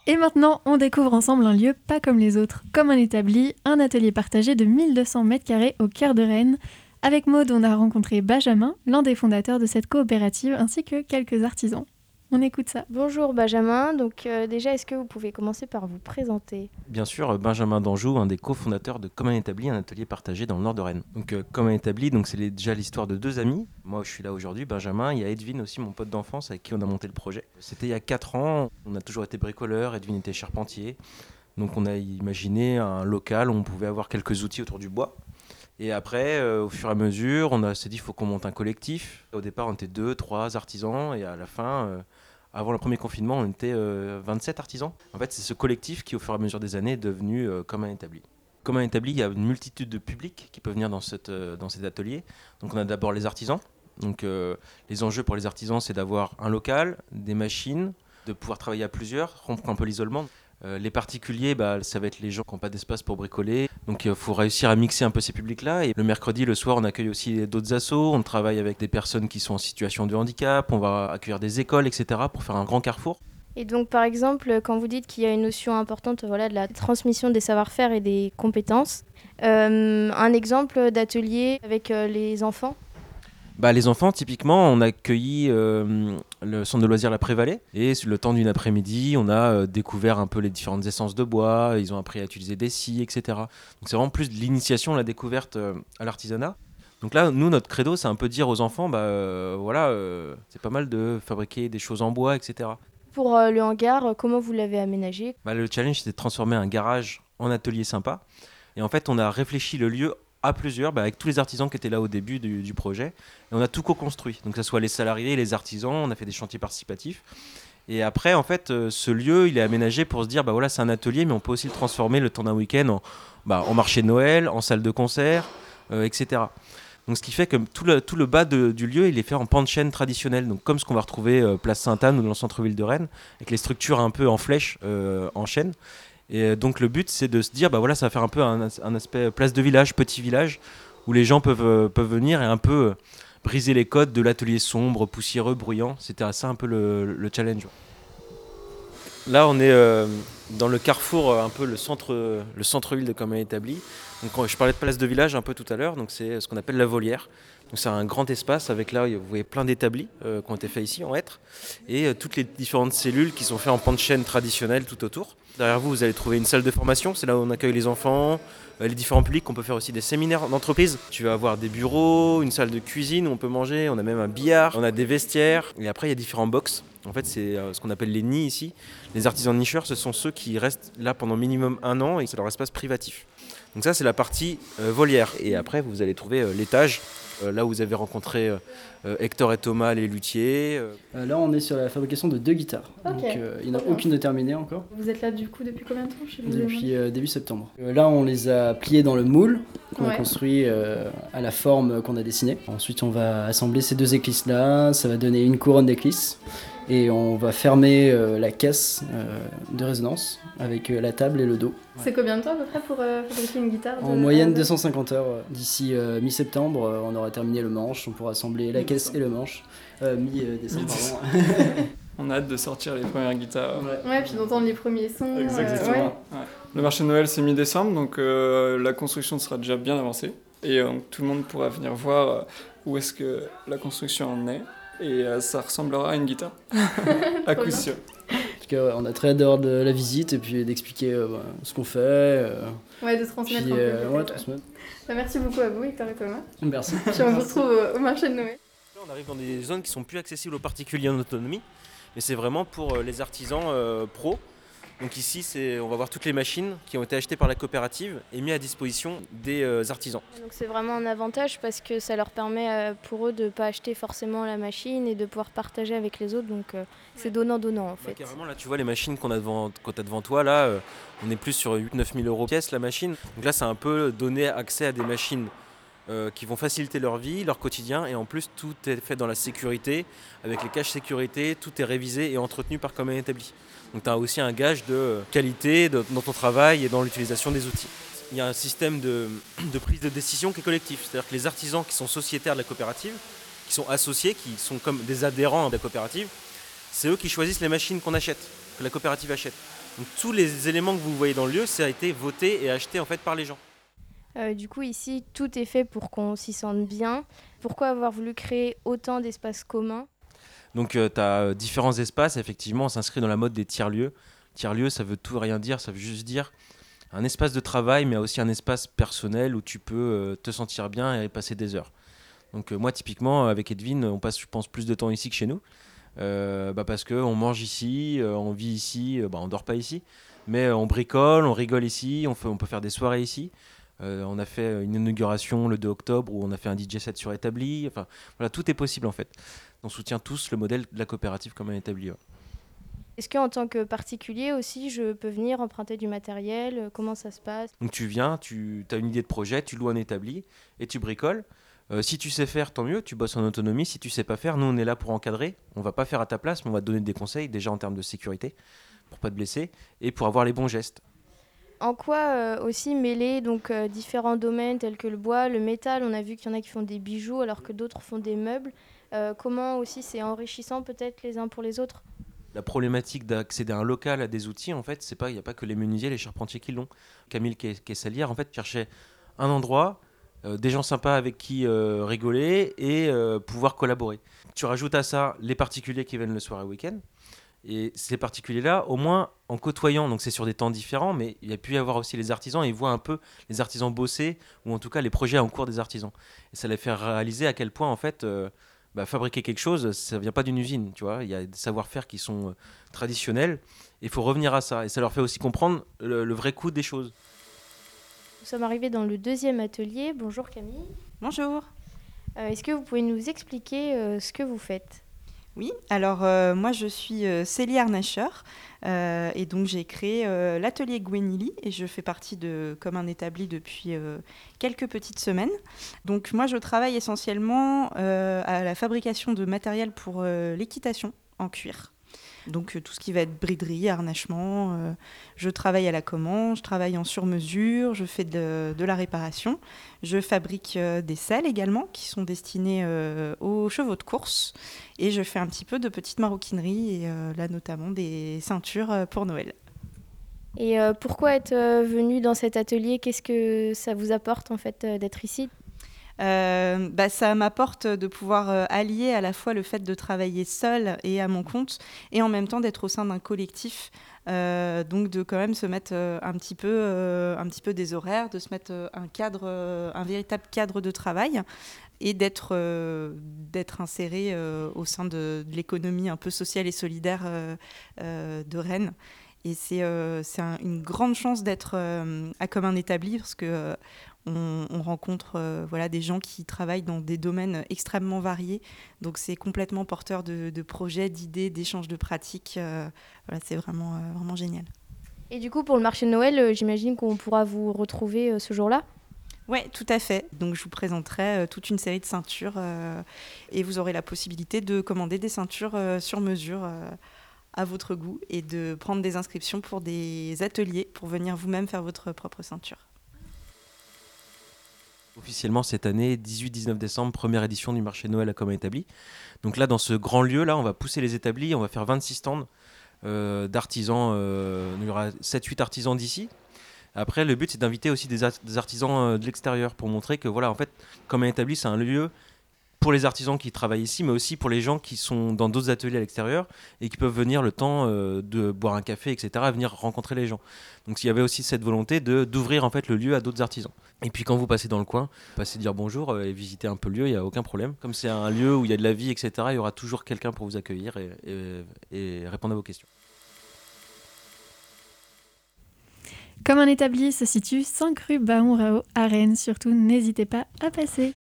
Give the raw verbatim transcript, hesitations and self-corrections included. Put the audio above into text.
Et maintenant, on découvre ensemble un lieu pas comme les autres, comme un établi, un atelier partagé de mille deux cents mètres carrés au cœur de Rennes. Avec Maud, on a rencontré Benjamin, l'un des fondateurs de cette coopérative, ainsi que quelques artisans. On écoute ça. Bonjour Benjamin, donc euh, déjà est-ce que vous pouvez commencer par vous présenter ? Bien sûr, Benjamin Danjou, un des cofondateurs de Comme un établi, un atelier partagé dans le nord de Rennes. Donc euh, Comme un établi, donc c'est les- déjà l'histoire de deux amis. Moi je suis là aujourd'hui, Benjamin, il y a Edwin aussi, mon pote d'enfance avec qui on a monté le projet. C'était il y a quatre ans, on a toujours été bricoleur, Edwin était charpentier. Donc on a imaginé un local où on pouvait avoir quelques outils autour du bois. Et après, euh, au fur et à mesure, on a- s'est dit qu'il faut qu'on monte un collectif. Au départ, on était deux, trois artisans, et à la fin, euh, avant le premier confinement, on était euh, vingt-sept artisans. En fait, c'est ce collectif qui, au fur et à mesure des années, est devenu euh, Comme un établi. Comme un établi, il y a une multitude de publics qui peuvent venir dans, cette, euh, dans ces ateliers. Donc on a d'abord les artisans. Donc euh, les enjeux pour les artisans, c'est d'avoir un local, des machines, de pouvoir travailler à plusieurs, rompre un peu l'isolement. Euh, les particuliers, bah, ça va être les gens qui n'ont pas d'espace pour bricoler. Donc il faut réussir à mixer un peu ces publics-là. Et le mercredi, le soir, on accueille aussi d'autres assos. On travaille avec des personnes qui sont en situation de handicap. On va accueillir des écoles, et cetera pour faire un grand carrefour. Et donc par exemple, quand vous dites qu'il y a une notion importante voilà, de la transmission des savoir-faire et des compétences, euh, un exemple d'atelier avec euh, les enfants ? Bah, les enfants, typiquement, on a accueilli euh, le centre de loisirs La Prévallée. Et sur le temps d'une après-midi, on a euh, découvert un peu les différentes essences de bois. Ils ont appris à utiliser des scies, et cetera. Donc c'est vraiment plus de l'initiation, la découverte euh, à l'artisanat. Donc là, nous, notre credo, c'est un peu dire aux enfants, bah euh, voilà, euh, c'est pas mal de fabriquer des choses en bois, et cetera. Pour euh, le hangar, euh, comment vous l'avez aménagé ? Bah, le challenge, c'était de transformer un garage en atelier sympa. Et en fait, on a réfléchi le lieu à plusieurs, bah, avec tous les artisans qui étaient là au début du, du projet. Et on a tout co-construit. Donc, que ce soit les salariés, les artisans, on a fait des chantiers participatifs. Et après, en fait, euh, ce lieu, il est aménagé pour se dire, bah voilà, c'est un atelier, mais on peut aussi le transformer le temps d'un week-end en, bah, en marché de Noël, en salle de concert, euh, et cetera. Donc, ce qui fait que tout le, tout le bas de- du lieu, il est fait en pan de chêne traditionnel. Donc, comme ce qu'on va retrouver euh, place Sainte-Anne ou dans le centre-ville de Rennes, avec les structures un peu en flèche, euh, en chêne. Et euh, donc, le but, c'est de se dire, bah voilà, ça va faire un peu un, as- un aspect place de village, petit village, où les gens peuvent, euh, peuvent venir et un peu euh, briser les codes de l'atelier sombre, poussiéreux, bruyant. C'était ça un peu le, le challenge. Là, on est euh, dans le carrefour, euh, un peu le centre, le centre-ville de Comme un établi. Donc, quand je parlais de place de village un peu tout à l'heure, donc c'est ce qu'on appelle la volière. Donc, c'est un grand espace avec là, vous voyez plein d'établis euh, qui ont été faits ici en hêtre et euh, toutes les différentes cellules qui sont faites en pan de chêne traditionnel tout autour. Derrière vous, vous allez trouver une salle de formation, c'est là où on accueille les enfants, euh, les différents publics. On peut faire aussi des séminaires d'entreprise. Tu vas avoir des bureaux, une salle de cuisine où on peut manger, on a même un billard, on a des vestiaires. Et après, il y a différents box. En fait, c'est euh, ce qu'on appelle les nids ici. Les artisans nicheurs, ce sont ceux qui restent là pendant minimum un an et c'est leur espace privatif. Donc ça, c'est la partie euh, volière. Et après, vous allez trouver euh, l'étage, euh, là où vous avez rencontré euh, euh, Hector et Thomas, les luthiers. euh. Euh, là, on est sur la fabrication de deux guitares. Ok. Donc, euh, il n'y en a Trop bien. aucune de terminée encore, Vous êtes là du coup depuis combien de temps chez vous depuis euh, début septembre. Euh, là, on les a pliés dans le moule qu'on Ouais. a construit euh, à la forme qu'on a dessinée. Ensuite, on va assembler ces deux éclisses-là. Ça va donner une couronne d'éclisses. Et on va fermer euh, la caisse euh, de résonance avec euh, la table et le dos. C'est combien de temps à peu près pour euh, fabriquer une guitare En moyenne deux cent cinquante heures. euh, D'ici euh, mi-septembre, euh, on aura terminé le manche. On pourra assembler la caisse et le manche. Euh, mi-décembre, pardon. On a hâte de sortir les premières guitares. Ouais, puis d'entendre les premiers sons. Exactement. ouais. Ouais. Le marché de Noël, c'est mi-décembre, donc euh, la construction sera déjà bien avancée. Et euh, donc, tout le monde pourra venir voir euh, où est-ce que la construction en est. Et euh, ça ressemblera à une guitare, à coup bien. sûr. En tout cas, ouais, on a très hâte d'avoir de la visite et puis d'expliquer euh, bah, ce qu'on fait. euh, Ouais, de puis, transmettre un peu. euh, peut-être, ouais, ouais. transmettre. Bah, merci beaucoup à vous, Hector et Thomas. Merci. Puis on vous retrouve au, au marché de Noël. Là, on arrive dans des zones qui sont plus accessibles aux particuliers en autonomie, mais c'est vraiment pour euh, les artisans euh, pros. Donc ici, c'est, on va voir toutes les machines qui ont été achetées par la coopérative et mises à disposition des euh, artisans. Donc c'est vraiment un avantage parce que ça leur permet euh, pour eux de ne pas acheter forcément la machine et de pouvoir partager avec les autres. Donc euh, c'est donnant-donnant en Bah, fait. carrément, là, tu vois les machines qu'on a devant, qu'on a devant toi, là, euh, on est plus sur huit neuf mille euros pièce la machine. Donc là, c'est un peu donner accès à des machines euh, qui vont faciliter leur vie, leur quotidien, et en plus, tout est fait dans la sécurité, avec les caches sécurité, tout est révisé et entretenu par Comme un établi. Donc tu as aussi un gage de qualité de- dans ton travail et dans l'utilisation des outils. Il y a un système de, de prise de décision qui est collectif. C'est-à-dire que les artisans qui sont sociétaires de la coopérative, qui sont associés, qui sont comme des adhérents de la coopérative, c'est eux qui choisissent les machines qu'on achète, que la coopérative achète. Donc tous les éléments que vous voyez dans le lieu, ça a été voté et acheté en fait par les gens. Euh, du coup, ici, tout est fait pour qu'on s'y sente bien. Pourquoi avoir voulu créer autant d'espaces communs ? Donc euh, tu as différents espaces, effectivement, on s'inscrit dans la mode des tiers-lieux. Tiers-lieux, ça veut tout et rien dire, ça veut juste dire un espace de travail, mais aussi un espace personnel où tu peux euh, te sentir bien et y passer des heures. Donc euh, moi, typiquement, avec Edwin, on passe, je pense, plus de temps ici que chez nous. Euh, bah parce qu'on mange ici, euh, on vit ici, euh, bah on dort pas ici, mais euh, on bricole, on rigole ici, on, fait, on peut faire des soirées ici. Euh, on a fait une inauguration le deux octobre où on a fait un D J set sur établi. Enfin, voilà, tout est possible en fait. On soutient tous le modèle de la coopérative comme un établi. Ouais. Est-ce qu'en tant que particulier aussi, je peux venir emprunter du matériel ? Comment ça se passe ? Donc tu viens, tu as une idée de projet, tu loues un établi et tu bricoles. Euh, si tu sais faire, tant mieux, tu bosses en autonomie. Si tu sais pas faire, nous on est là pour encadrer. On va pas faire à ta place, mais on va te donner des conseils déjà en termes de sécurité pour pas te blesser et pour avoir les bons gestes. En quoi euh, aussi mêler donc, euh, différents domaines tels que le bois, le métal ? On a vu qu'il y en a qui font des bijoux alors que d'autres font des meubles. Euh, comment aussi c'est enrichissant peut-être les uns pour les autres ? La problématique d'accéder à un local, à des outils, en fait, c'est pas, il n'y a pas que les menuisiers, les charpentiers qui l'ont. Camille Kessalière, en fait, cherchait un endroit, euh, des gens sympas avec qui euh, rigoler et euh, pouvoir collaborer. Tu rajoutes à ça les particuliers qui viennent le soir et le week-end. Et ces particuliers-là, au moins en côtoyant, donc c'est sur des temps différents, mais il y a pu y avoir aussi les artisans, et ils voient un peu les artisans bosser, ou en tout cas les projets en cours des artisans. Et ça les fait réaliser à quel point, en fait, euh, bah, fabriquer quelque chose, ça ne vient pas d'une usine, tu vois. Il y a des savoir-faire qui sont euh, traditionnels, et il faut revenir à ça. Et ça leur fait aussi comprendre le, le vrai coût des choses. Nous sommes arrivés dans le deuxième atelier. Bonjour Camille. Bonjour. Euh, est-ce que vous pouvez nous expliquer euh, ce que vous faites ? Oui, alors euh, moi je suis euh, Célie Arnacher euh, et donc j'ai créé euh, l'atelier Gwenili et je fais partie de Comme un établi depuis euh, quelques petites semaines. Donc moi je travaille essentiellement euh, à la fabrication de matériel pour euh, l'équitation en cuir. Donc euh, tout ce qui va être briderie, harnachement, euh, je travaille à la commande, je travaille en sur-mesure, je fais de, de la réparation. Je fabrique euh, des selles également qui sont destinées euh, aux chevaux de course. Et je fais un petit peu de petite maroquinerie et euh, là notamment des ceintures euh, pour Noël. Et euh, pourquoi être euh, venu dans cet atelier ? Qu'est-ce que ça vous apporte en fait euh, d'être ici ? Euh, bah, ça m'apporte de pouvoir euh, allier à la fois le fait de travailler seule et à mon compte et en même temps d'être au sein d'un collectif, euh, donc de quand même se mettre euh, un, petit peu, euh, un petit peu des horaires, de se mettre euh, un cadre, euh, un véritable cadre de travail et d'être, euh, d'être inséré euh, au sein de, de l'économie un peu sociale et solidaire euh, euh, de Rennes. Et c'est, euh, c'est un, une grande chance d'être euh, à Comme un établi parce que euh, on, on rencontre euh, voilà, des gens qui travaillent dans des domaines extrêmement variés. Donc c'est complètement porteur de, de projets, d'idées, d'échanges de pratiques. Euh, voilà, c'est vraiment, euh, vraiment génial. Et du coup, pour le marché de Noël, euh, j'imagine qu'on pourra vous retrouver euh, ce jour-là ? Oui, tout à fait. Donc je vous présenterai euh, toute une série de ceintures euh, et vous aurez la possibilité de commander des ceintures euh, sur mesure euh, à votre goût et de prendre des inscriptions pour des ateliers pour venir vous-même faire votre propre ceinture. Officiellement cette année, dix-huit dix-neuf décembre, première édition du marché de Noël à Comme un établi. Donc là, dans ce grand lieu, là, on va pousser les établis, on va faire vingt-six stands euh, d'artisans. Euh, il y aura sept huit artisans d'ici. Après, le but, c'est d'inviter aussi des, art- des artisans euh, de l'extérieur pour montrer que, voilà, en fait, Comme un établi, c'est un lieu pour les artisans qui travaillent ici, mais aussi pour les gens qui sont dans d'autres ateliers à l'extérieur et qui peuvent venir le temps euh, de boire un café, et cetera, venir rencontrer les gens. Donc il y avait aussi cette volonté de, d'ouvrir en fait, le lieu à d'autres artisans. Et puis quand vous passez dans le coin, passez dire bonjour euh, et visiter un peu le lieu, il n'y a aucun problème. Comme c'est un lieu où il y a de la vie, et cetera, il y aura toujours quelqu'un pour vous accueillir et, et, et répondre à vos questions. Comme un établi se situe cinq rue Baon-Rao à Rennes, surtout n'hésitez pas à passer.